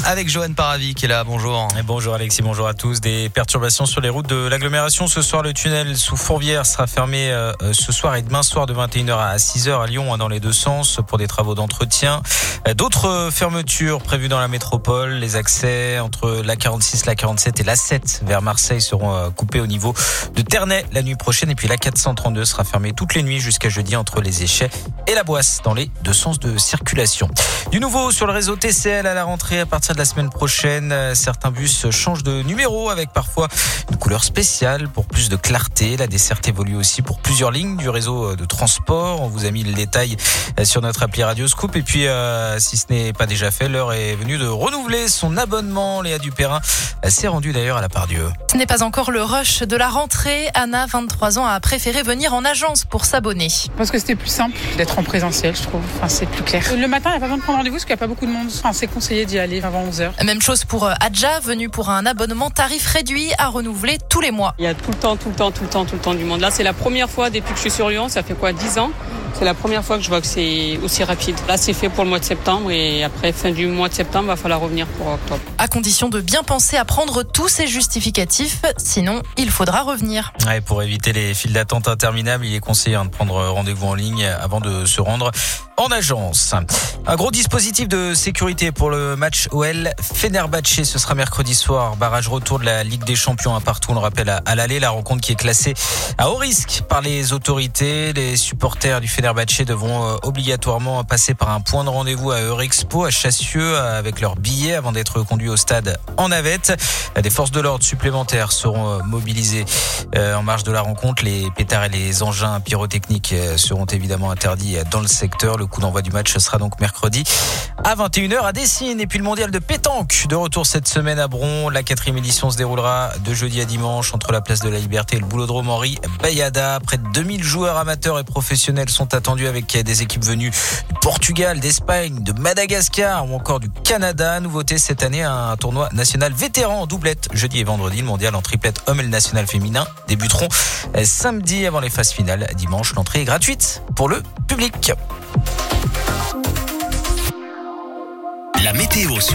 avec Johan Paravi qui est là. Bonjour. Et bonjour Alexis, bonjour à tous. Des perturbations sur les routes de l'agglomération. Ce soir, le tunnel sous Fourvière sera fermé ce soir et demain soir de 21h à 6h à Lyon, dans les deux sens, pour des travaux d'entretien. D'autres fermetures prévues dans la métropole. Les accès entre la 46, la 47 et la 7 vers Marseille seront coupés au niveau de Ternay la nuit prochaine. Et puis la 432 sera fermée toutes les nuits jusqu'à jeudi entre les Échets et la Boisse dans les deux sens de circulation. Du nouveau sur le réseau TCL à la rentrée à partir de la semaine prochaine. Certains bus changent de numéro avec parfois une couleur spéciale pour plus de clarté. La desserte évolue aussi pour plusieurs lignes du réseau de transport. On vous a mis le détail sur notre appli Radioscoop. Et puis, si ce n'est pas déjà fait, l'heure est venue de renouveler son abonnement. Léa Dupérin s'est rendue d'ailleurs à la Part-Dieu. Ce n'est pas encore le rush de la rentrée. Anna, 23 ans, a préféré venir en agence pour s'abonner. Parce que c'était plus simple d'être en présentiel, je trouve. Enfin, c'est plus clair. Le matin, il n'y a pas besoin de prendre rendez-vous parce qu'il n'y a pas beaucoup de monde. Enfin, c'est conseillé d'y aller avant 11h. Même chose pour Adja, venue pour un abonnement tarif réduit à renouveler tous les mois. Il y a tout le temps du monde. Là, c'est la première fois depuis que je suis sur Lyon, ça fait 10 ans. C'est la première fois que je vois que c'est aussi rapide. Là, c'est fait pour le mois de septembre et après, fin du mois de septembre, il va falloir revenir pour octobre. À condition de bien penser à prendre tous ces justificatifs, sinon il faudra revenir. Ouais, pour éviter les files d'attente interminables, il est conseillé de prendre rendez-vous en ligne avant de se rendre en agence. Un gros dispositif de sécurité pour le match OL Fenerbahçe. Ce sera mercredi soir. Barrage retour de la Ligue des Champions à partout. On le rappelle à l'aller. La rencontre qui est classée à haut risque par les autorités. Les supporters du Fenerbahçe devront obligatoirement passer par un point de rendez-vous à Eurexpo, à Chassieux, avec leurs billets avant d'être conduits au stade en navette. Des forces de l'ordre supplémentaires seront mobilisées en marge de la rencontre. Les pétards et les engins pyrotechniques seront évidemment interdits dans le secteur. Le coup d'envoi du match sera donc mercredi à 21h à Dessines. Et puis le mondial de pétanque de retour cette semaine à Bron. La 4e édition se déroulera de jeudi à dimanche entre la place de la Liberté et le boulodrome Henri Bayada. Près de 2000 joueurs amateurs et professionnels sont attendus avec des équipes venues du Portugal, d'Espagne, de Madagascar ou encore du Canada. Nouveauté cette année, un tournoi national vétéran en doublette jeudi et vendredi. Le mondial en triplette homme et le national féminin débuteront samedi avant les phases finales. Dimanche, l'entrée est gratuite pour le public. La météo sur